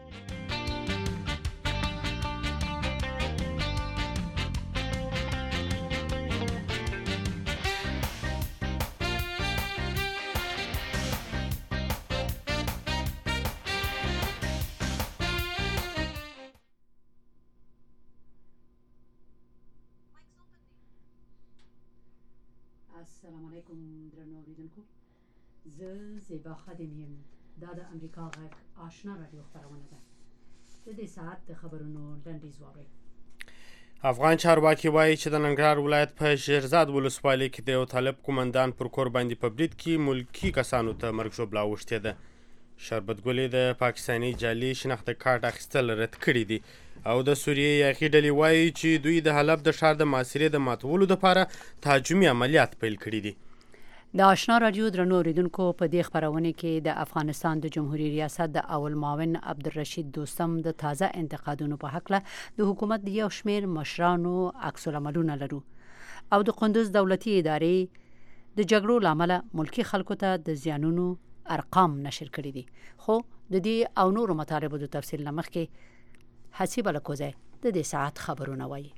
السلام علیکم درنو اوریدونکو، زه زیبا خادم یم. دا د امریکا غږ آشنا رادیو خپرونه ده. د دې ساعت د خبرونو لنډیز واورئ. افغان چارواکي وایي چې د ننګرهار ولایت په شیرزاد ولسوالۍ کې د یو طالب قومندان پر کور باندې په برید کې ملکي کسانو ته مرګ ژوبله اوښتې ده. شربت ګلې د پاکستاني جعلي شناخته کارت اخیستل رد کړي دي او د سوریې یاغي ډلې وایي چې دوی د حلب د ښار د محاصرې د ماتولو لپاره تهاجمي عملیات پیل کړي دي. د آشنا رادیو درنو اوریدونکو، په دې خبرونه کې د افغانستان د جمهوریت ریاست د اول معاون عبدالرشید دوستم د تازه انتقادونو په حق د حکومت د یو شمیر مشرانو عکس العملونه لرو او د قندوز دولتي ادارې د جګړو لامل ملکی خلکو ته د زیانونو ارقام نشر کړي دي. خو د دې او نورو مطالبو د تفصیل لمخکې حسیب الکوزه د دې ساعت خبرونه وایي.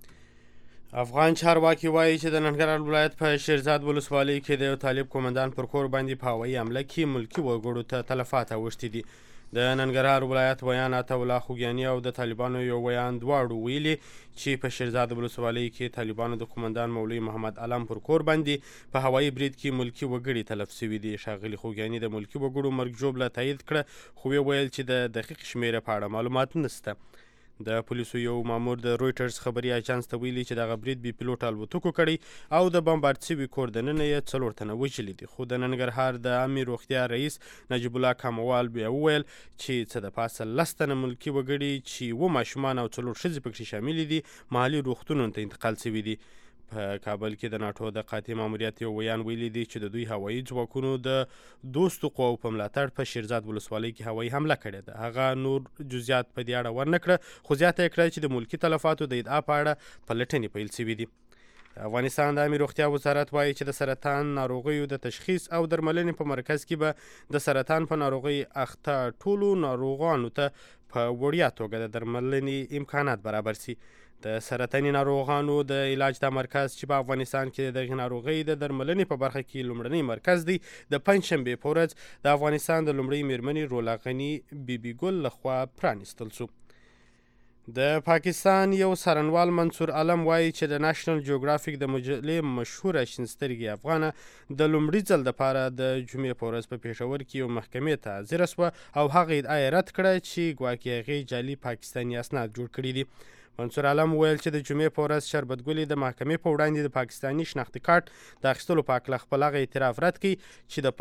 افغان چارواکي وایي چې د ننګرهار ولایت په شیرزاد ولسوالۍ کې د یو طالب قومندان پر کور باندې په هوایي حمله کې ملکي وګړو ته تلفات اوښتي دي. د ننګرهار ولایت ویان عطا الله خوږیاني او د طالبانو یو ویان دواړو ویلي چې په شیرزاد ولسوالۍ کې طالبانو د قومندان مولوي محمد علم پر کور باندې په هوایي برید کې ملکي وګړي تلف شوي دي. ښاغلي خوږیاني د ملکي وګړو مرګ ژوبله تایید کړه، خو ویل چې د دقیق شمیره په اړه معلومات نشته. د پولیسو یو مامور د رویټرز خبري اژانس ته ویلي چې دغه برید بې پیلوټه الوتکو کړی او د بمبارد شوي کور دننه یې 4 تنه وژلي دي. خو د ننګرهار د عامې روغتیا رئیس نجیب الله کاموال بیا وویل چې څه د پاسه 10 تنه ملکي وګړي چې 7 ماشومان او 4 ښځې پکې شاملې دي محلي روغتونونو ته انتقال شوي دي. په کابل کې د ناټو د قاطع ماموریت یو ویان ویلي دی چې د دوی هوایي ځواکونو د دوستو قواو په ملاتړ په شیرزاد ولسوالۍ کې هوایي حمله کړې ده. هغه نور جزئیات په دې اړه ورنه کړه، خو زیاته یې کړه چې د ملکي تلفاتو د ادعا په اړه پلټنې پیل شوي دي. افغانستان د عامې روغتیا وزارت وایي چې د سرطان ناروغیو د تشخیص او درملنې په مرکز کې به د سرطان په ناروغۍ اخته ټولو ناروغانو ته په وړیا توګه د درملنې امکانات برابر شي. د سرطاني ناروغانو د علاج دا مرکز چې په افغانستان کې د دغې ناروغۍ د درملنې په برخه کې لومړنی مرکز دی، د پنجشنبې په ورځ د افغانستان د لومړۍ میرمنې رولا غني بیبي ګل لخوا پرانیستل شو. د پاکستان یو څارنوال منصور عالم وایي چې د ناشنل جیوګرافیک د مجلې مشهوره شین سترګې افغانه د لومړي ځل دپاره د جمعې په ورځ په پېښور کې یو محکمې ته حاضره شوه او هغه ادعا یې رد کړه چې ګواکې هغې جعلي پاکستاني اسناد جوړ کړي دي. منصور عالم وویل چې د جمعې په ورځ شربت ګلې د محکمې په وړاندې د پاکستاني شناختي کارت د اخیستلو په هکله خپل هغه اعتراف رد کړي چې د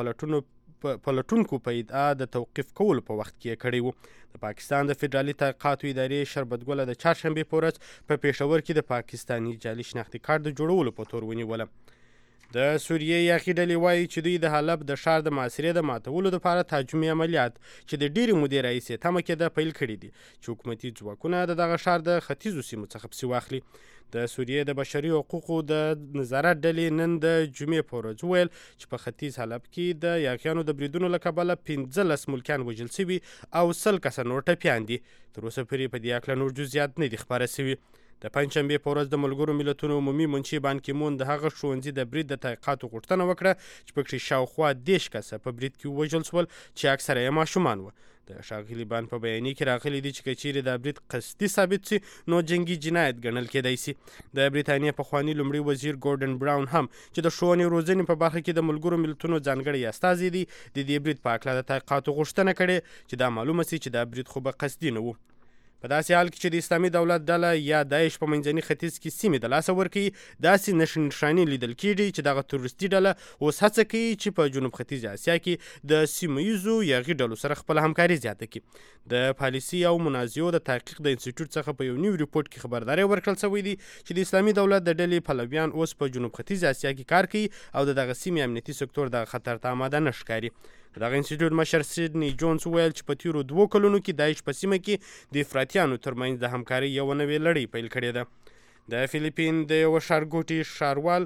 پلټونکو په ادعا د توقیف کولو په وخت کې یې کړی و. د پاکستان د فدرالي تحقیقاتو ادارې شربت ګله د چهارشنبې په ورځ په پېښور کې د پاکستاني جعلي شناختي کارت د جوړولو په تور ونیوله. د سوریې یاغي ډلې وایي چې دوی د حلب د ښار د محاصرې د ماتولو لپاره تهاجمي عملیات چې د ډېرې مودې راهیسې تمه کېده پیل کړي دي چې حکومتي ځواکونه د دغه ښار د ختیځو سیمو څخه پسې واخلي. د سوریې د بشري حقوقو د نظارت ډلې نن د جمعې په ورځ وویل چې په ختیځ حلب کې د یاغیانو د بریدونو له کبله 15 ملکیان وژل شوي او 100 کسه نور ټپیان دي. تر اوسه پورې په دې هکله نور جزئیات نه دي خپاره شوي. د پنجشنبې په ورځ د ملګرو ملتونو عمومي منشي بان کی مون د هغه ښوونځي د برید د تحقیقاتو غوښتنه وکړه چې پکې شاوخوا 10 کسه په برید کې ووژل شول چې اکثره یې ماشومان وو. د ښاغلي بان په بیانیه کې راغلي دي چې که چیرې دا برید قصدي ثابت شي نو جنګي جنایت ګڼل کېدی شي. د برېټانیا پخواني لومړي وزیر ګورډن براون هم چې د ښوونې روزنې په برخه کې د ملګرو ملتونو ځانګړی استازی دی، د دې برید په هکله د تحقیقاتو غوښتنه کړې چې دا معلومه شي چې دا برید خو به قصدي نه و. په داسې حال کې چې د اسلامي دولت ډله یا داعش په منځني ختیځ کې سیمې د لاسه ورکوي، داسې نښانې لیدل کېږي چې دغه تروریستي ډله اوس هڅه کوي چې په جنوب ختیځ اسیا کې د سیمه ییزو یاغي ډلو سره خپله همکاري زیاته کړي. د پالیسي او منازعو د تحقیق د انسټیټیوټ څخه په یو نوي ریپورټ کې خبرداری ورکړل شوی دی چې د اسلامي دولت د ډلې پلویان اوس په جنوب ختیځ اسیا کې کار کوي او د دغه سیمې امنیتي سکتور د خطر ته آماده نه ښکاري. دغه انسټیټیوټ مشر سیډني جونز وویل چې په تیرو 2 کلونو کې داعش په سیمه کې د افراطیانو ترمنځ د همکارۍ یوه نوې لړۍ پیل کړې ده. د فلیپین د یوه ښارګوټي ښاروال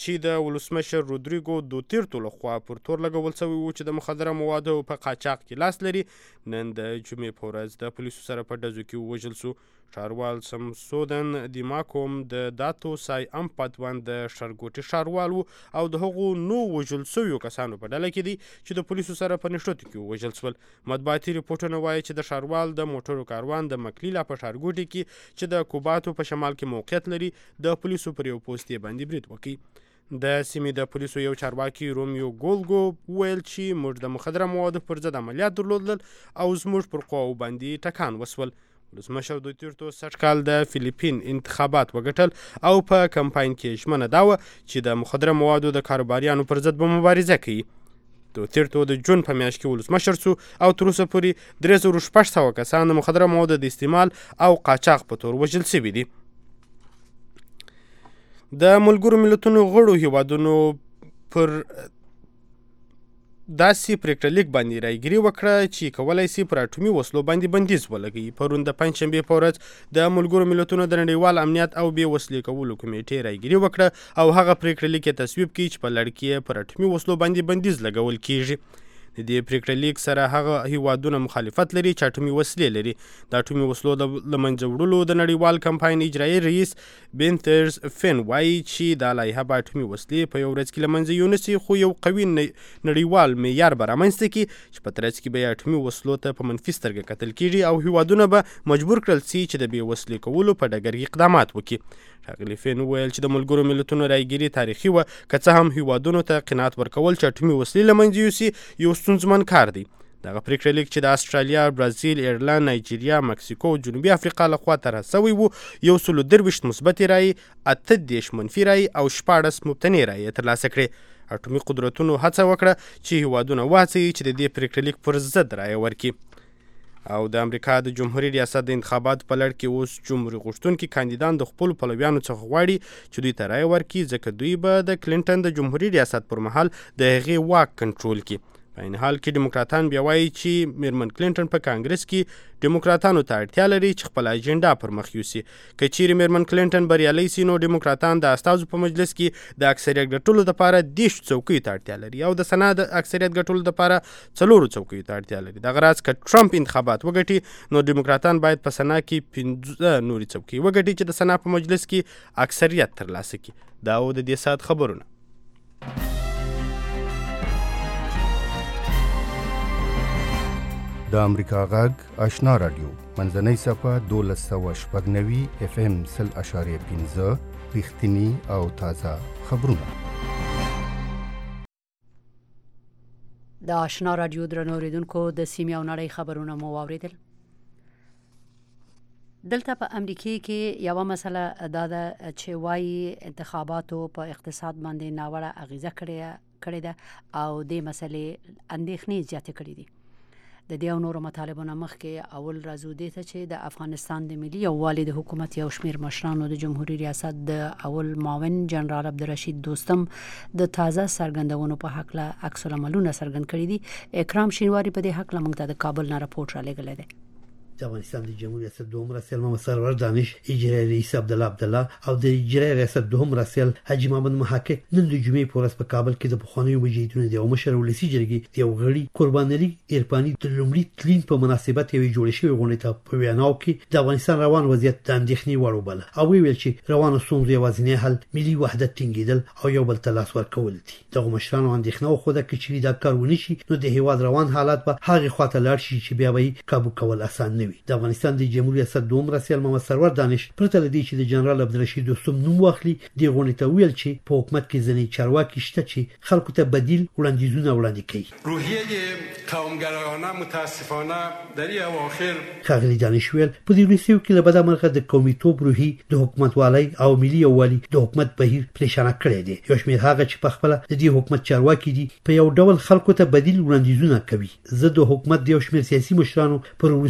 چې د ولسمشر رودریګو دوتیرتو لخوا پر تور لګول شوی و چې د مخدره موادو په قاچاق کې لاس لري، نن د جمعې په ورځ د پولیسو سره په ډزو کې ووژل شو. ښاروال سمسودن دیماکوم د داتو سای امپاتوان د شرګوټي ښاروال و او د هغو نو وژل شویو کسانو په ډله کې دي چې د پولیسو سره په نښتو کې ووژل شول. مطبوعاتي رپورټونه وایي چې د ښاروال د موټرو کاروان د مکلیلا په ښارګوټي کې چې د کوباتو په شمال کې موقعیت لري د پولیسو پر یو پوستې باندې برید وکړي. د سیمې د پولیسو یو چارواکي رومیو ګولګو ویل چې موږ د مخدره موادو پر ضد عملیات درلودل او زموږ پر قواو باندې ټکان وسول. ولسمشر دوتیرتو سږ کال د فیلیپین انتخابات وګټل او په کمپاین کې ژمنه دا وه چې د مخدره موادو د کاروباریانو پر ضد به مبارزه کوي. دوتیرتو د جون په میاشت کې ولسمشر شو او تر اوسه پورې 3600 کسان د مخدره موادو د استعمال او قاچاق په تور وژل شوي دي. د ملګرو ملتونو غړو هیوادونو پر داسې پریکړه لیک باندې رایګیري وکړه چې کولی شي پر اټومي وسلو باندې بندیز ولګوي. پرون د پنجشنبې په ورځ د ملګرو ملتونو د نړیوال امنیت او بې وسلې کولو کمیټې رایګیري وکړه او هغه پریکړه لیک یې تصویب کړي چې په لړ کې پر اټومي وسلو باندې بندیز لګول کیږي. د دې پریکړه لیک سره هغه هیوادونه مخالفت لري چې اټومي وسلې لري. د اټومي وسلو د منځه وړلو د نړیوال کمپاین اجرایي رئیس بینترز فین وایي چې دا لایحه به اټومي وسلې په یو ورځ کې له منځه یونیسي، خو یو قوي نړیوال معیار به رامنځته کړي چې په ترڅ کې به یې اټومي وسلو ته په منفي سترګه کتل کیږي او هیوادونه به مجبور کړل شي چې د بې وسلې کولو په ډګر کې اقدامات وکړي. ښاغلي فین وویل چې د ملګرو ملتونو رایګیري تاریخي وه، که څه هم هیوادونو ته قناعت ورکول چې اټومي وسلې له منځه یوسي یو ستونزمن کار دی. دغه پریکړه لیک چې د استرالیا، برازیل، ایرلند، نایجیریا، مکسیکو او جنوبي افریقا لخوا طرح شوی و، 123 مثبتې رایې، 38 منفي رایې او 16 مبتنې رایې ترلاسه کړې. اټومي قدرتونو هڅه وکړه چې هیوادونه وهڅوي چې د دې پریکړه لیک پر ضد رایه ورکړي. او د امریکا د جمهوریت ریاست د انتخاباتو په لړ کې اوس جمهوریت غوښتونکي کاندیدان د خپلو پلویانو څخه غواړي چې دوی ته رایه ورکړي، ځکه دوی به د کلینټن د جمهوریت ریاست پر مهال د هغې واک کنټرول کړي. په این حال کې ډیموکراتان بیا وایي چې میرمن کلینټن په کانګرس کې ډیموکراتانو ته اړتیا لري چې خپل اجنډا پر مخ یوسي. که چیرې میرمن کلینټن بریالۍ سي نو ډیموکراتان د استازو په مجلس کې د اکثریت ګټلو لپاره 10 څوکیو ته اړتیا لري او د سنا د اکثریت ګټلو لپاره 4 څوکیو ته اړتیا لري. دغه راز که ټرمپ انتخابات وګټي نو ډیموکراتان باید په سنا کې 15 نورې څوکۍ وګټي چې د سنا په مجلس کې اکثریت ترلاسه کړي. دا و د دې ساعت خبرونه. د امریکا غږ آشنا رادیو منځنۍ صفحه 1290 FM 0.5 رښتینی او تازه خبرونه. د آشنا رادیو درنو اوریدونکو د سیمې او نړۍ خبرونه مو واوریدل. دلته په امریکا کې یو مسله دا ده چې وايي انتخاباتو په اقتصاد باندې ناوړه اغیزه کړې ده او د مسلې اندېښنې زیاتې کړې دي. د دې او نورو مطالبونو مخکې اول راځو دې ته چې د افغانستان د ملي یووالي د حکومت یو شمېر مشرانو د جمهوریت ریاست د اول معاون جنرال عبدالرشید دوستم د تازه څرګندونو په هکله عکس العملونه څرګند کړي دي. اکرام شینواری په دې هکله موږ ته د کابل نه راپورټ را لېږلی دی. د افغانستان د جمهوریت ریاست دوم رئیس محمد سرور دانش، اجرایي رئیس عبدالله او د اجرایي ریاست دوم رئیس حاجی محمد محقق نن د جمعې په ورځ په کابل کې د پخوانیو مجاهدینو د یو مشر ولسي جرګې د یو غړي قربان علي عرفاني د لومړي تلین په مناسبت یوې جوړې شوې غونډې ته په ویناو کې د افغانستان روان وضعیت د اندېښنې وړ وباله او ویل چې روانه ستونزو یوازینی حل ملي وحدت ټینګېدل او یو بل ته لاس ورکول دي. دغه مشرانو اندېښنه وښوده چې دا کار ونه شي نو د هیواد روان حالات به هغې خواته لاړ شي چې بیا به قابو کول اسان نه وي. د افغانستان د جمهوریت ریاست دوم رئیس محمد سرور دانش پرته له دې چې د جنرال عبدالرشید دوستم نوم واخلي د غونډې ته ویل چې په حکومت کې ځینې چارواکي شته چې خلکو ته بدیل وړاندیزونه وړاندې کوي. روحیه قومگرایانه متاسفانه در این اواخر ښاغلي دانش ویل په دې وروستیو کې له بده مرغه د قومیتوب روحي د حکومتوالۍ او ملي یووالي د حکومت بهیر پریشانه کړی دی. یو شمېر هغه چې په خپله د دې حکومت چارواکي دي په یو ډول خلکو ته بدیل وړاندیزونه کوي. زه د حکومت د یو شمېر سیاسي مشرانو پر وروستیو څرګندونو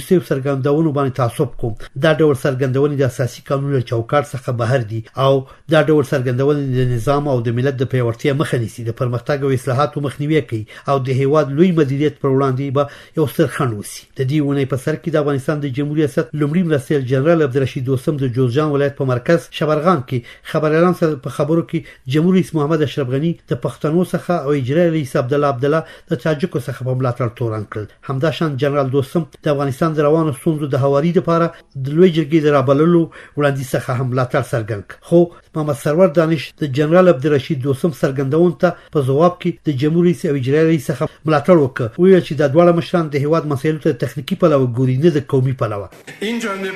څرګندونو باندې تعصب کوم. دا ډول څرګندونې د اساسي قانون چوکاټ څخه بهر دي او دا ډول څرګندونې د نظام او د ملت د پیاوړتیا مخه نیسي، د پرمختګ او اصلاحاتو مخنیوي کوي او د هیواد لوی مدیریت پر وړاندې به یو ستر خنډ وسی. د دې ونې په سر کې د افغانستان د جمهوریت ریاست لومړي مرستیال جنرال عبدالرشید دوستم د جوزجان ولایت په مرکز شبرغان کې خبريالان سره په خبرو کې جمهوریت رئیس محمد اشرف غنی د پښتنو څخه او اجرایي رئیس عبدالله د تاجکو څخه په ملاتړ تورن کړل. همداشان جنرال دوستم د افغانستان د روانو ستونزو د هواري لپاره د لوی جرګې د رابللو وړاندیز څخه هم ملاتړ څرګند کړ. خو محمد سرور دانش د جنرال عبدالرشید دوستم څرګندون ته په جواب کې د جمهوریت رئیس او اجرایي رئیس څخه ملاتړ وکړ. ویل چې د دواړه مشران د هیواد مسایلو ته تخنیکی پلوه ګوري، نه د قومي پلوه. این جانب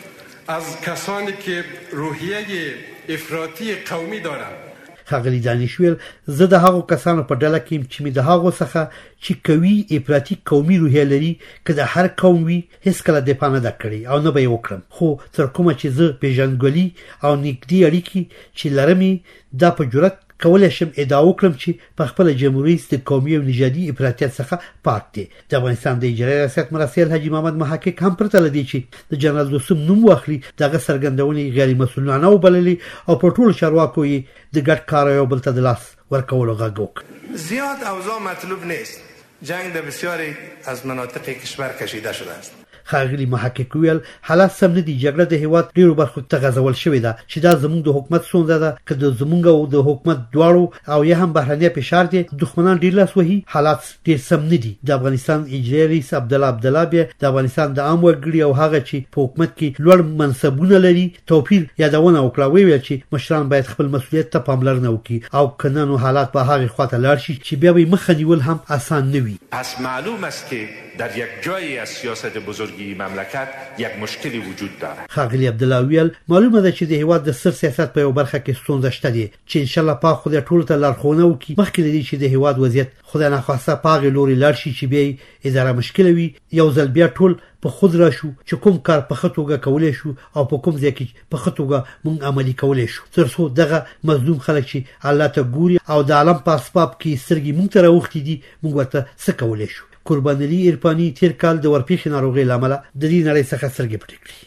از کسانی که روحیه افراطی قومی دارند ښاغلي دانش ویل زه د هغو کسانو په ډله کې چې مې د هغو څخه چې کوي افراطي قومي روحیه لري که د هر قوم وي هیڅ کله دفاع نه ده کړې او نه به یې وکړم. خو تر کومه چې زه پیژندګلوي او نږدې اړیکې چې لرم دا په جرأت کولای شم ادعا وکړم چې په خپل جمهوریت د قومي او نژادي افراطیت څخه پاک دي. د افغانستان د اجرایي ریاست مرستیال حاجی محمد محقق هم پرته لدی چې د جنرال دوستم نوم واخلي دغه څرګندونې غیر مسؤلانه وبللي او په ټولو چارواکو یې د ګډ کار یو بل ته د لاس ورکولو غږ وکړ. زیاد اوضاع مطلوب نیست. جنگ در بسیاری از مناطق کشور کشیده شده است. ښاغلي محقق ویل حالات سم نه دي. جګړه د هیواد ډیرو برخو ته غځول شوې ده چې دا زموږ د حکومت ستونزه ده که د زموږ او د حکومت دواړو او یا هم بهرنی فشار دي. دښمنان ډیر لاس وهي. حالات ډیر سم نه دي. د افغانستان اجرایي رئیس عبدالله بیا د افغانستان د عام وګړي او هغه چې په حکومت کې لوړ منصبونه لري توپیر یادونه وکړه. ویل چې مشران باید خپل مسؤلیت ته پاملرنه وکړي او کنه نو حالات په هغه خواته لاړ شي چې بیا به مخه نیول هم آسان نه وي. پس معلوم است که در یک جایی از سیاست بزرگی مملکت یک مشکلی وجود دارد. ښاغلي عبدالله ویل معلومه ده چې د هیواد د سر سیاست په یو برخه کې ستونزه شته دي چې ان شاء الله پاک خدای ټول ته لارښوونه وکړي. مخکې لري چې د هیواد وضعیت خدای ناخواسته پاغه لوري لاړ شي چې بیا اداره مشکل وي. یو ځل بیا ټول په خود را شو چې کوم کار په خطوګه کولای شو او په کوم ځای کې په خطوګه مونږ عملي کولای شو تر څو دغه مظلوم خلک چې الله ته ګوري او د عالم په اسباب کې سترګې مونږ ته راوختي دي مونږ ورته څه کولای شو. قربان علي ارپاني تیر کال د ورپېښې ناروغۍ لامل د دې نړۍ څخه سترګې پټې کړې.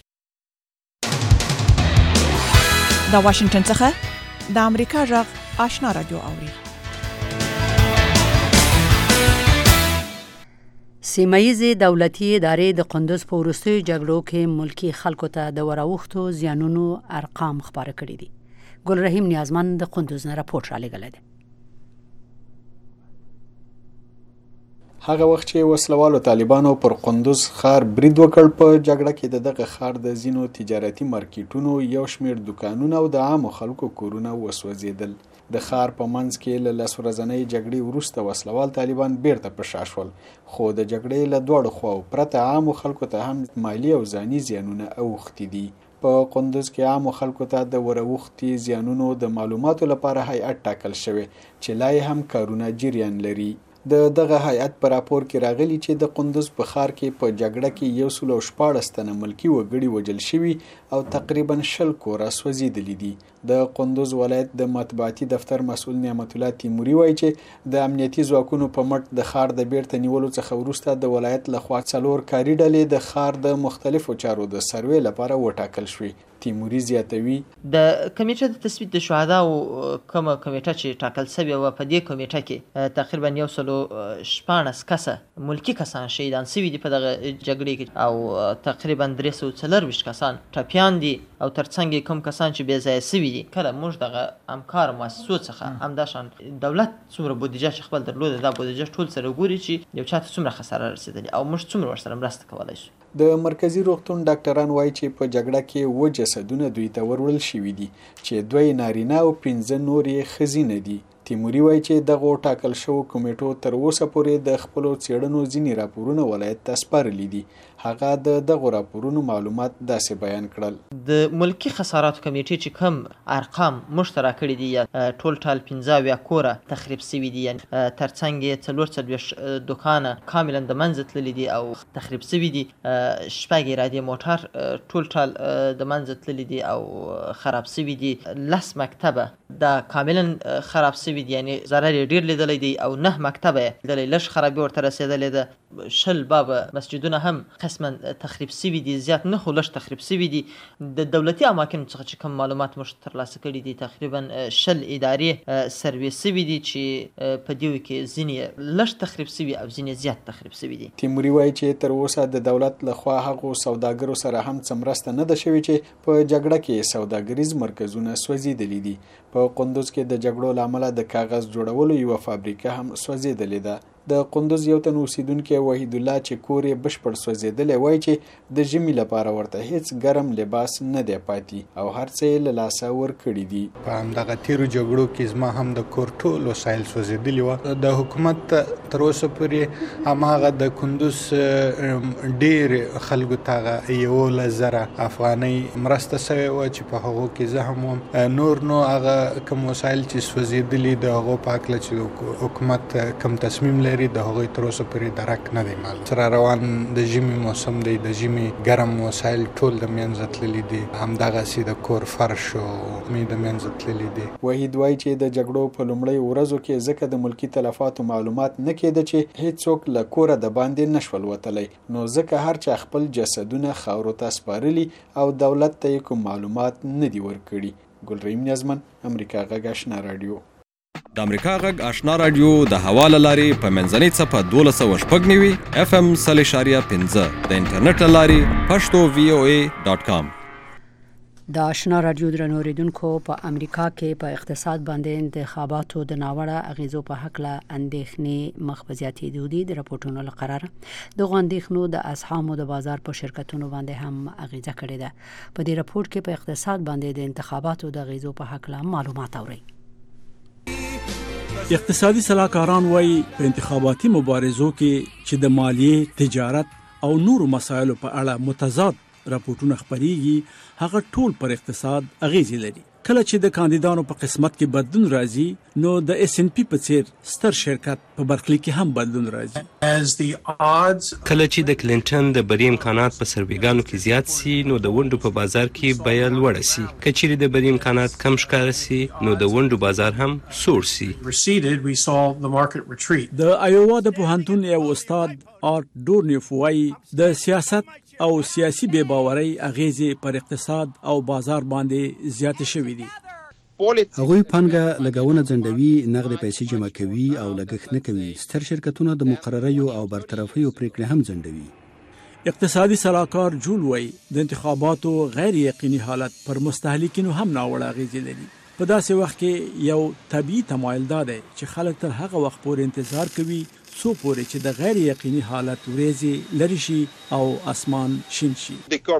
د واشنگټن څخه د امریکا غږ آشنا رادیو اوري. سیمایي دولتي ادارې د قندوز په وروستیو جګړو کې ملکی خلکو ته د وراوښتو زیانونو ارقام خبره کړي دي. ګل رحیم نیازمن د قندوز نه راپور را لېږلی دی. هغه وخت چې وسلوالو طالبانو پر قندوز ښار برید وکړ په جګړه کې دغه ښار د ځینو تجارتي مارکیټونو یو شمېر دوکانونه او د عامو خلکو کورونه وسوځېدل. د ښار په منځ کې له لس ورځنۍ جګړې وروسته وسلوال طالبان بیرته په شا شول، خو د جګړې له دواړو خواو پرته عامو خلکو ته هم مالي او ځاني زیانونه اوښتي دي. په قندوز کې عامو خلکو ته د وراوښتي زیانونو د معلوماتو لپاره هیئت ټاکل شوی چې لا یې هم کارونه جریان لري. د دغه هیئت په راپور کې راغلی چې د قندوز په ښار کې په جګړه کې 114 تنه ملکی وګړي وژل شوي او تقریبا 20 کوره سوځېدلي دي. د قندوز ولایت د مطبوعاتي دفتر مسؤل نعمت الله تیموري وایي چې د امنیتي ځواکونو په مټ د ښار د بیرته نیولو څخه وروسته د ولایت لخوا 4 کاري ډلې د ښار د مختلفو چارو د سروې لپاره وټاکل شوې. تیموري زیاتوي د کمیټه د تثبیت د شهدا او کومه کمیټه چې ټاکل شوی و په دې کمیټه کې تقریبا 114 کسه ملکی کسان شهیدان شوي دي په دغه جګړې کې او تقریبا 340 کسان ټپیان دي او ترڅنګ کوم کسان چې بې ځایه شوي دي. کله موږ دغه همکار مؤسسو څخه همداشان دولت څومره بودیجه چې خپل درلوده دا بودیجه ټول سره ګوري چې یو چاته څومره خساره رسیدلې او موږ څومره ورسره مرسته کولای شو. د مرکزی روغتون ډاکټران وایي چې په جګړه کې و جسدونه دوی ته ورول شوي دي چې 2 نارینه او 15 نور یې ښځینه دي. تیموري وایي چې دغه ټاکل شوو کمیټو تر اوسه پورې د خپلو څېړنو ځینې راپورونه ولایت ته سپارلي دي. هغه د دغه راپورونو معلومات داسې بیان کړل. د ملکی خساراتو کمیټې چې کوم ارقام مشترک کړي دي ټول ټال 15 کوره تخریب شوي دي، ترڅنګ 44 دکانه کاملا د منځ تللي دي او تخریب شوي دي، 6 رادیو موټر ټول ټال د منځ تللي دي او خراب شوي دي، 10 مکتبه دا کاملا خراب شوي دي یعنی ضرر ډیر لیدلی دی او 9 مکتبه د لږ خرابي ورته رسیدلې ده. شل باب مسجدونه هم قسما تخریب سوي دي، زیات نه خو لږ تخریب سوي دي. د دولتي اماکن څخه چې کوم معلومات موږ ترلاسه کړي دي تقریبا شل ادارې سروې سوي دي چې په دې کې ځینې لږ تخریب سوي او ځینې زیات تخریب سوي دي. تیموري وایي چې تر اوسه د دولت لخوا هغو سوداګرو سره هم څه مرسته نه ده شوې چې په جګړه کې سوداګریز مرکزونه سوځېدلي دي. په قندوز کې د جګړو له امله د کاغذ جوړولو یوه فابریکه هم سوځېدلې ده. د قندوز یو تن اوسیدونکی وحید الله چې کور یې بشپړ سوځېدلی وایي چې د ژمي لپاره ورته هیڅ ګرم لباس نه دی پاتې او هر څه یې له لاسه ورکړي دي. په همدغه تیرو جګړو کې زما هم د کور ټول وسایل سوځېدلي وه. د حکومت تر اوسه پورې هماغه د کندوز ډېر خلکو ته هغه 11,000 افغانۍ مرسته سوې وه چې په هغو کې زه هم وم. نور نو هغه کوم وسایل چې سوځېدلي د هغو په هکله چې حکومت کوم تصمیم لري د هغوی تر اوسه پورې درک نه دی معلوم. سره روان د ژمي موسم دی، د ژمي ګرم وسایل ټول د منځه تللي دي، همدغسې د کور فرش او مې د منځه تللي دي. وحید وایي چې د جګړو په لومړۍ ورځو کې ځکه د ملکي تلفاتو معلومات نه کېده چې هیڅوک له کوره د باندې نشول وتلی، نو ځکه هر چا خپل جسدونه خاورو ته سپارلي او دولت ته یې کوم معلومات نه دي ورکړي. ګلرحیم نیازمن، امریکا غږ آشنا رادیو. د امریکا غږ آشنا رادیو د هوا له لارې په منځنۍ څپه 1290 FM 0.5 د انټرنیټ له لارې پښتو VOA.com. د آشنا رادیو درنو اوریدونکو، په امریکا کې په اقتصاد باندې انتخاباتو د ناوړه اغیزو په حق له اندېښنې مخ په زیاتېدو دي. د راپورټونو له قراره دغه اندېښنو د اسهامو د بازار په شرکتونو باندې هم اغیزه کړې ده. په دې راپورټ کې په اقتصاد باندې د انتخاباتو د اغیزو په حق له معلومات اورئ. اقتصادي صلاحکاران وایي په انتخاباتي مبارزو کې چې د مالیې، تجارت او نورو مسایلو په اړه متضاد راپورټونه خپریږي، هغه ټول پر اقتصاد اغیزې لري. کله چې د کاندیدانو په قسمت کې بدلون راځي، نو د S&P په څیر ستر شرکت په برکلی کې هم بدلون راځي. کله چې د کلینټن د بری امکانات په سرویګانو کې زیات سي، نو د ونډو په بازار کې بیه لوړه سي. که چیرې د بری امکانات کم ښکاره سي، نو د ونډو بازار هم سوړ سي. د ایووا د پوهنتون یو استاد آرت ډورنیف وایي د سیاست او سیاسي بې باورۍ اغیزې پر اقتصاد او بازار باندې زیاتې شوې دي. هغوی پانګه لګونه ځنډوي، نغد پیسې جمع کوي او لګښت نه کوي. ستر شرکتونه د مقرریو او برطرفیو پریکړې هم ځنډوي. اقتصادي صلاحکار جول وایي د انتخاباتو غیر یقیني حالت پر مستهلکینو هم ناوړه اغیزې لري. په داسې وخت کې یو طبیعي تمایل دا دی چې خلک تر هغه وخت پورې انتظار کوي څو پورې چې د غیر یقیني حالت ورېځې لرې شي او اسمان شین شي.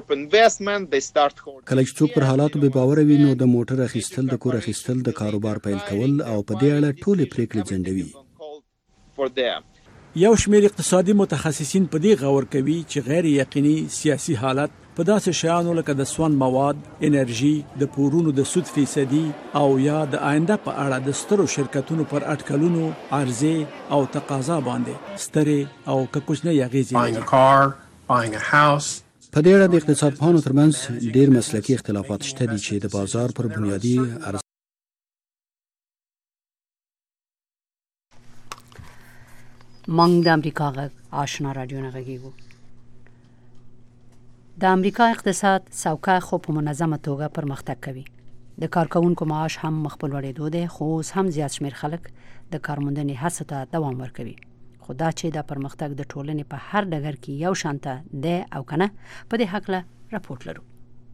کله چې څوک پر حالاتو بې باوره وي، نو د موټر اخیستل، د کور اخیستل، د کاروبار پیل کول او په دې اړه ټولې پریکړې ځنډوي. یو شمېر اقتصادي متخصصین په دې غور کوي چې غیر یقیني سیاسي حالت په داسې شیانو لکه د سون مواد، انرژي، د پورونو د سود فیصدي او یا د آینده په اړه د سترو شرکتونو پر اټکلونو، عرضې او تقاضا باندې سترې او که کوچنۍ اغیزې لري. په دې اړه د اقتصاد پوهانو ترمنځ ډېر مسلکي اختلافات شته دي چې د بازار پر بنیادي مونږ د امریکا غږ آشنا رادیو نه غږیږو. د امریکا اقتصاد سوکه خو په منظمه توګه پرمختګ کوي. د کارکونکو معاش هم مخ په لوړېدو دی، خو اوس هم زیات شمېر خلک د کارموندنې هڅو ته دوام ورکوي. خو دا چې د پرمختګ د ټولنې په هر ډګر کې یو شانته دی او که نه، په دې هکله راپورټ لرو.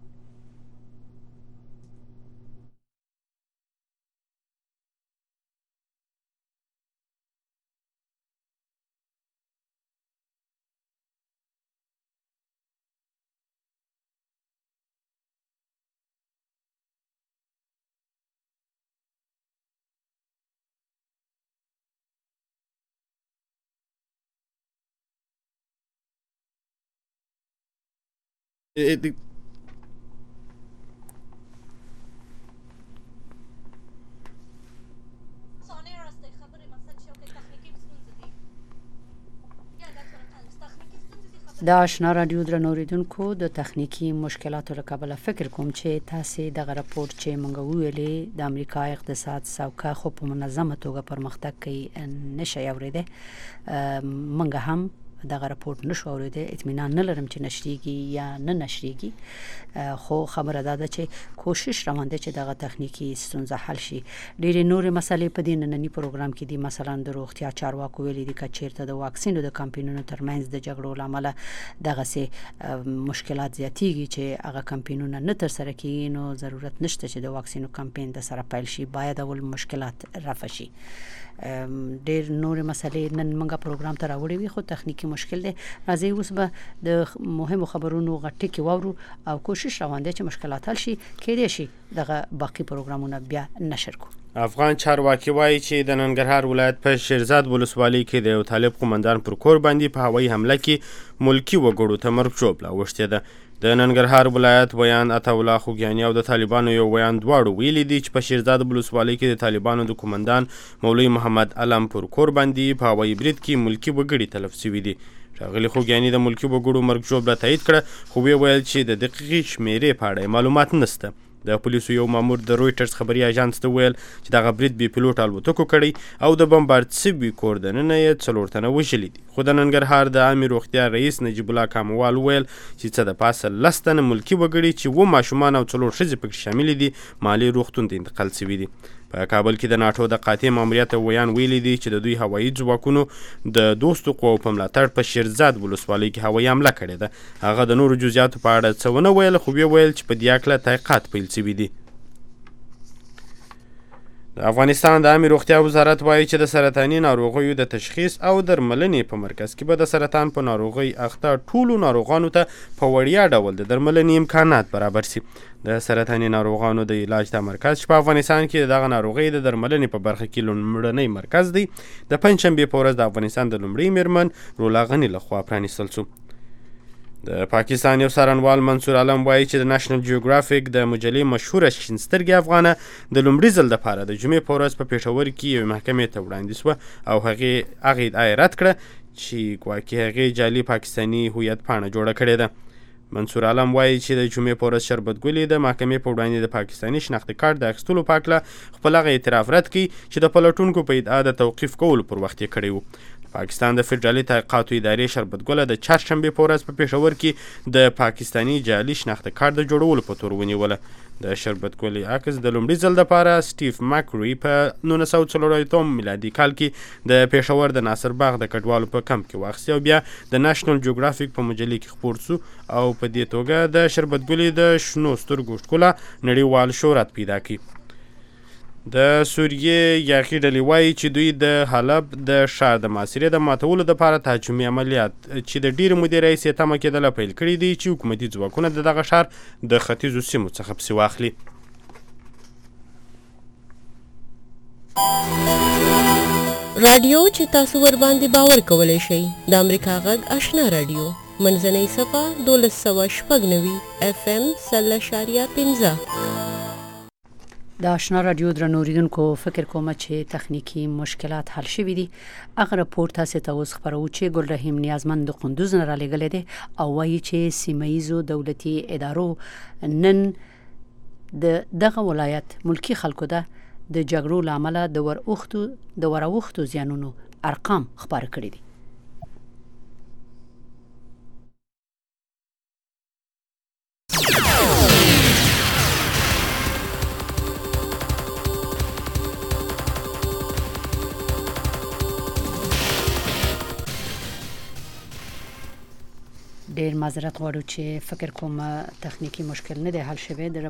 د آشنا رادیو درنو اوریدونکو، د تخنیکی مشکلاتو له کبله فکر کوم چې تاسو دغه راپور چې مونږ ویلې د امریکا اقتصاد سوکه خو په منظمه توګه پرمختګ کوي نشي اوریده. مونږ هم دغه راپورټ نشو اوریدل اطمینان نه لرم چې نشریږي یا نه نشریږي خو خبره ده چې کوشش روان دي چې دغه تخنیکی ستونزه حل شي ډېرې نورې مسلې په دې نننی پروګرام کې دي مثلا د روغتیا چارواکو ویلي دي چې چیرته د واکسینو د کمپاینونو ترمنځ د جګړو لامل دغه سي مشکلات زیاتېږي چې هغه کمپاینونه نه تر سره کیږي نو ضرورت نشته چې د واکسینو کمپاین د سره پیل شي باید اول مشکلات رفع شي ډېر نور مسلې نن موږ پروګرام ته راوړې وي خو تخنیکی مشکل دی راځي اوس به د مهمو خبرونو غټي کې وورو او کوشش روان دي چې مشکلات حل شي کېدې شي دغه باقي پروګرامونه بیا نشر کو افغان چارواکي وایي چې د ننګرهار ولایت په شیرزاد ولسوالۍ کې د یو طالب قومندان پر کور باندې په هوایي حمله کې ملکی وګړو ته مرګ ژوبله اوښتې ده د ننګرهار ولایت ویان عطاالله خوږیاني او د طالبانو یو ویان دواړو ویلي دي چې په شیرزاد ولسوالۍ کې د طالبانو د قومندان مولوي محمد علم پر کور باندې په هوایي برید کې ملکی وګړي تلف شوي دي ښاغلي خوږیاني د ملکی وګړو مرګ ژوبله تایید کړه خو ویل چې د دقیقې شمیرې په اړه معلومات نشته د پولیسو یو مامور د رویټرز خبري اژانس ته ویل چې دغه برید بې پیلوټ الوتکو کړی او د بمبارد شوي کور دننه یې 4 تنه وژلي دي خو د ننګرهار د عامې روغتیا رئیس نجیب الله کاموال ویل چې څه د پاسه 10 تنه ملکي وګړي چې 2 ماشومان او 4 ښځې پکې شامل دي مالي روغتون ته انتقال شوي دي په کابل کې د ناټو د قاطع ماموریت ویان ویلي دي چې د دوی هوایي ځواکونو د دوستو قواو په ملاتړ په شیرزاد ولسوالۍ کې هوایي حمله کړې ده هغه د نورو جزئیاتو په اړه څه ونه ویل خو ویل چې په دې هکله تحقیقات پیل شوي دي د افغانستان د عامې روغتیا وزارت وایي چې د سرطاني ناروغیو د تشخیص او درملنې په مرکز کې به د سرطان په ناروغۍ اخته ټولو ناروغانو ته په وړیا ډول د درملنې امکانات برابر شي د سرطاني ناروغانو د علاج د مرکز چې په افغانستان کې دغه ناروغۍ د درملنې په برخه کې لومړنی مرکز دی د پنجشنبې په ورځ د افغانستان د لومړي میرمن رولا غني لخوا پرانیستل شو د پاکستان یو څارنوال منصور عالم وایي چې د ناشنل جیوګرافیک د مجلې مشهوره شین سترګې افغانه د لومړي ځل دپاره د جمعې په ورځ په پېښور کې یوې محکمې ته وړاندې شوه او هغې ادعا رد کړه چې ګواکې هغې جعلي پاکستاني هویت پاڼه جوړه کړې ده منصور عالم وایي چې د جمعې په ورځ شربت ګلې د محکمې په وړاندې د پاکستاني شناختي کارت د اخیستلو په هکله خپل هغه اعتراف رد کړي چې د پلټونکو په ادعا د توقیف کولو پر وخت یې کړی و پاکستان د فدرالي تحقیقاتو ادارې شربت ګله د چهارشنبې په ورځ په پېښور کې د پاکستاني جعلي شناخته کارت د جوړولو په تور ونیوله د شربت ګلې عکس د لومړي ځل دپاره سټیف ماکروي په 1940 میلادي کال کې د پېښور د ناصر باغ د کډوالو په کمپ کې واخیستی او بیا د ناشنل جیوګرافیک په مجلې کې خپور شو او په دې توګه د شربت ګلې د شنو سترګو ښکلا نړیوال شهرت پیدا کړي د سوریې یاقي ډلې وایي چې دوی د حلب د ښار د محاصرې د ماتولو دپاره تهاجمي عملیات چې د ډېرې مودې راهیسې تمه کېدله پیل کړي دي چې حکومتي ځواکونه د دغه ښار د ختیځو سیمو څخه پسې واخلي رادیو چې تاسو ورباندې باور کولی شئ د امریکا غږ آشنا رادیو منځنۍ صفحه 1296 FM 0.15 د آشنا رادیو درنو اوریدونکو فکر کوم چې تخنیکی مشکلات حل شوي دي هغه راپور تاسو ته اوس خبرو چې ګل رحیم نیازمند د قندوز نه را لېږلی دی او وایي چې سیمهیزو دولتي ادارو نن دغه ولایت ملکی خلکو ده د جګړو له امله د وراوښتو زیانونو ارقام خبر کړي دي ډیر معذرت غواړو چې فکر کوم تخنیکی مشکل نه دی حل شوی د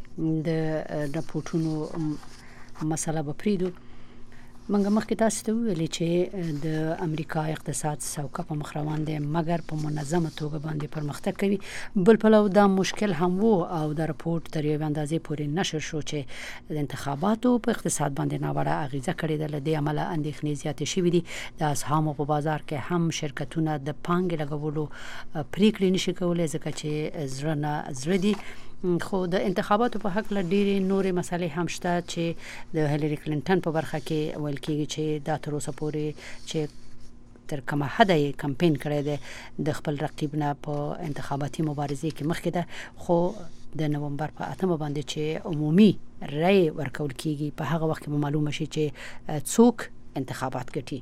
راپورټونو مسله به پریدو منګه مخکې تاسو ته ویلي چې د امریکا اقتصاد سوکه په مخ روان دی مګر په منظمه توګه باندې پرمختګ کوي بل پلو دا مشکل هم وو او د راپورټ تر یو اندازې پورې نشر شو چې د انتخاباتو په اقتصاد باندې ناوړه اغیزه کړې ده له دې امله اندېښنې زیاتې شوې دي د اسهامو په بازار کې هم شرکتونه د پانګې لګولو پریکړې نشي کولی ځکه چې زړه نه زړه دي خو د انتخاباتو په حق له ډېرې نورې مسلې هم شته چې د هیلری کلینټن په برخه کې ویل کېږي چې دا تر اوسه پورې چې تر کومه حده یې کمپین کړی دی د خپل رقیب نه په انتخاباتي مبارزې کې مخکې ده خو د نومبر په 8 باندې چې عمومي رای ورکول کېږي په هغه وخت کې معلومه شي چې څوک انتخابات ګټي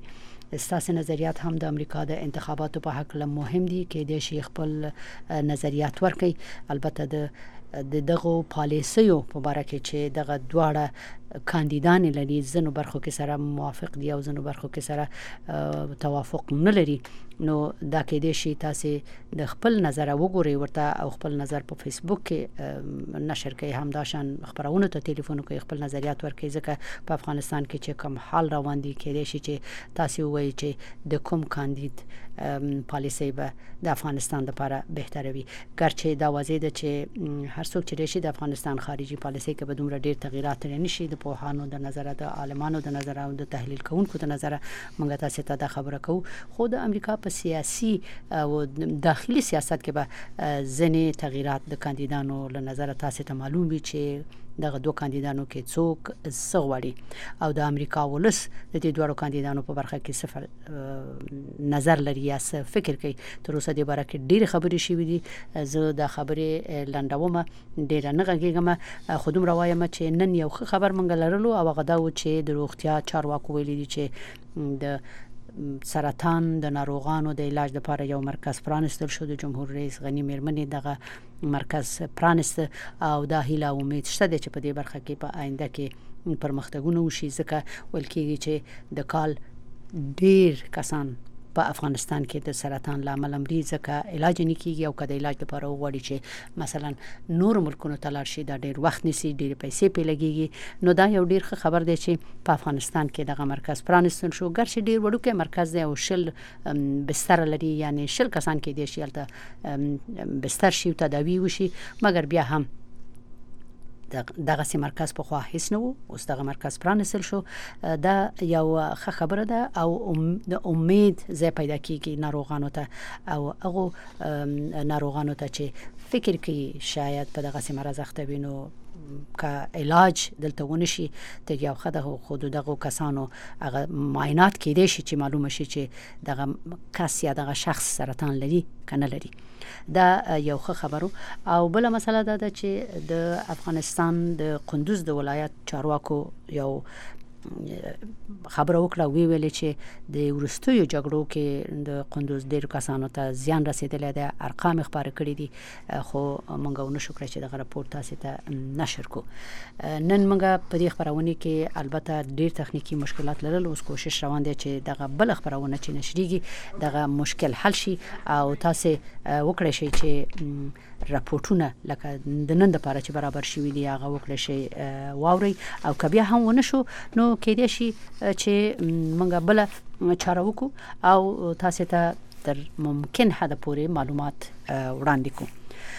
ستاسو نظریات هم د امریکا د انتخاباتو په حق له مهم دي کې د شیخ خپل نظریات ورکړي. البته د دغه پالیسیو په اړه کې چې دغه دواړه کاندیدان لري زنو برخو کې سره موافق دي او زنو برخو کې سره توافق نه لري، نو دا کې د شي تاسو د خپل نظر وګورئ ورته او خپل نظر په فیسبوک کې نشر کوي، هم داشان خبرونه ته ټلیفون کوي خپل نظریات ورکړي، ځکه په افغانستان کې چې کوم حال روان دي کې د شي چې تاسو وایي چې د کوم کاندید پالیسی به د افغانستان لپاره بهتره وي. ګرچې دا واضح ده چې هر څوک چې راشي د افغانستان خارجي پالیسی کې به دومره ډیر تغیرات نشي، د پوهانو د نظر د عالمانو د نظر او د تحلیل کوونکو د نظر موږ تاسو ته د خبره کوو. خو د امریکا په سیاسي او داخلي سیاست کې به ځینې تغیرات د کاندیدانو له نظر تاسو ته معلوم وي چې دغه دوه کاندیدانو کې څوک څه غواړي او د امریکا ولس د دې دوه کاندیدانو په برخه کې صفر نظر لري یا څه فکر کوي. تر اوسه د باره کې ډېر خبرې شوې دي، زه د خبرې لنډوم ډېر نه غږیږم، خو دومره وایم چې نن یو خبر منګ لرلو او هغه دا و چې د روغتیا چارواکو ویلي دي چې د سرطان د ناروغانو د علاج لپاره یو مرکز پرانستل شو. د جمهور رئیس غنی میرمنې دغه مرکز پرانست او دا هیله او امید شته چې په دې برخه کې په آینده کې پرمختګونه وشي، ځکه ویل کېږي چې د کال ډیر کسان په افغانستان کې د سرطان لامل مري، ځکه علاج نه کیږي او کله علاج لپاره وغواړي چې مثلا نور ملکونو ته لاړ شي دا ډیر وخت نیسي، ډیر پیسې په لګيږي. نو دا یو ډیر خبر دی چې په افغانستان کې دغه مرکز پرانستل شو. ګرچې ډیر وړوکی مرکز دی او شل بستر لري، یعنی شل کسان کې دی شي بستر شي او تداوی وشي، مګر بیا هم دغه سي مرکز په خوا هیڅ نه وو، اوس دغه مرکز پرانستل شو. دا یو ښه خبره ده او د امید ځای پیدا کیږي ناروغانو ته او هغه ناروغانو ته چې فکر کوي شاید په دغه سي مرز اخته وي، نو که علاج دلته ونشي ته یو خدای خود دغه کسانو هغه معاینات کېدې شي چې معلومه شي چې دغه کس یا دغه شخص سرطان لري کنه لري. دا یو ښه خبرو. او بل مسله دا ده چې د افغانستان د قندوز د ولایت چارواکو یو خبره وکړه، ویل چې د ورستیو جګړو کې د قندوز ډیر کسانو ته زیان رسیدلی دی، ارقام خبره کړي دي، خو موږ ونه شو کړی چې دغه راپور تاسو ته نشر کو. نن موږ په دې خبرونه کې البته ډیر تخنیکی مشکلات لرل، اوس کوشش روان دي چې دغه بل خبرونه چې نشریږي دغه مشکل حل شي او تاسو وکړئ شي چې راپورټونه لکه د نن د لپاره چې برابر شوي دي هغه وکړئ شي واوري، او که بیا هم ونه شو نو کېدای شي چې موږ بل چاره وکړو او تاسو ته تر ممکن حد پورې معلومات وړاندې کوو.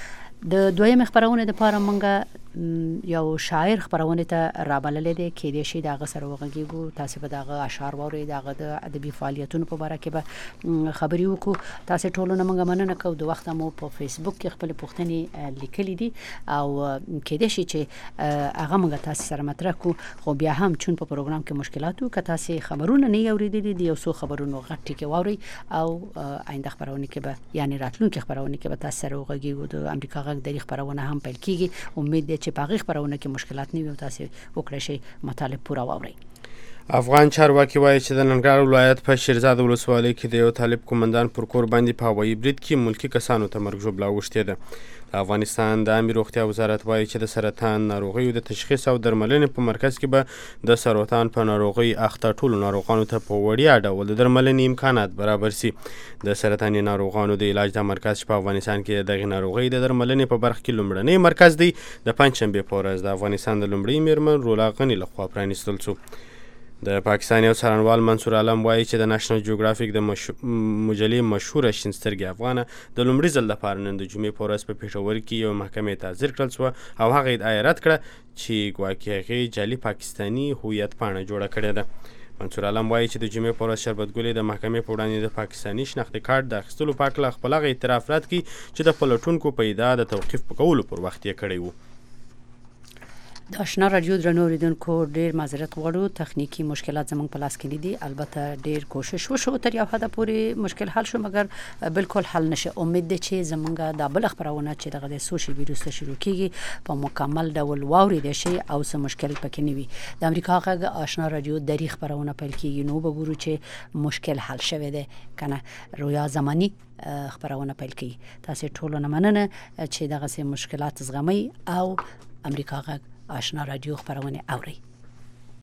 د دویم خبرونه د لپاره موږ یو شاعر خبرونه ته رابللې ده، کېدای شي دغه سره وغږیږو، تاسو به دغه اشعار واورئ، دغه د ادبي فعالیتونو په اړه کې به خبرې وکړو. تاسو ټول نه موږ مننه کوو، د وخت مو په فیسبوک کې خپل پوښتنې لیکلې دي او کېدای شي چې هغه موږ تاسو سره مطرح کوو، خو بیا هم چون په پروګرام کې مشکلات وو، که تاسو خبرونه نه اوریدلې دي یو څو خبرونه غټ کې واورئ او آینده خبرونه کې به یعنی راتلونکي خبرونه کې به تاسو سره وغږیږو. د امریکا غږ د خبرونه هم پیل کیږي، امید دي چې په هغه خبرونه کې مشکلات نه وي او تاسو وکړئ شي مطالب پورا واورئ. افغان چارواکي وایي چې د ننګرهار ولایت په شیرزاد ولسوالۍ کې د یو طالب قومندان پر کور باندې په هوایي برید کې ملکي کسانو ته مرګ ژوبله اوښتې ده. د افغانستان د عامې روغتیا وزارت وایي چې د سرطان ناروغیو د تشخیص او درملنې په مرکز کې به د سرطان په ناروغۍ اخته ټولو ناروغانو ته په وړیا ډول د درملنې امکانات برابر سي. د سرطاني ناروغانو د علاج د مرکز چې په افغانستان کې دغه ناروغۍ د درملنې په برخه کې لومړنی مرکز دی، د پنجشنبې په ورځ د افغانستان د لومړۍ میرمن رولا غني لخوا پرانیستل شو. د پاکستان یو څارنوال منصور عالم وایي چې د ناشنل جیوګرافیک د مجلې مشهوره شین سترګې افغانه د لومړي ځل لپاره نن د جمعې په ورځ په پېښور کې یو محکمې ته حاضر کړل شوه او هغه ادعا رد کړه چې ګواکې هغې جعلي پاکستاني هویت پاڼه جوړه کړې ده. منصور عالم وایي چې د جمعې په ورځ شربت ګلې د محکمې په وړاندې د پاکستاني شناختي کارت د اخیستلو په هکله خپل هغه اعتراف رد کړي چې د پلټونکو په ادعا د توقیف په کولو پر وخت یې کړی و. د آشنا رادیو درنو اوریدونکو ډیر معذرت غواړو تخنیکی مشکلات زموږ په لاس کې دي البته ډیر کوشش وشو تر یو حد پورې مشکل حل شو مګر بالکل حل نشه امید ده چې زمونږ د بل خبرونه چې دغه د سوشل ویروس شروع کیږي په مکمل ډول واوري شي او څه مشکل پکې نه وي د امریکا غږ آشنا رادیو د خبرونه پیل کیږي نو وګورو چې مشکل حل شوه ده کنه رویا زمانی خبرونه پیل کی تاسو ټول نه مننه چې دغه سه مشکلات زغمي او امریکا غږ آشنا رادیو خبرونه اوري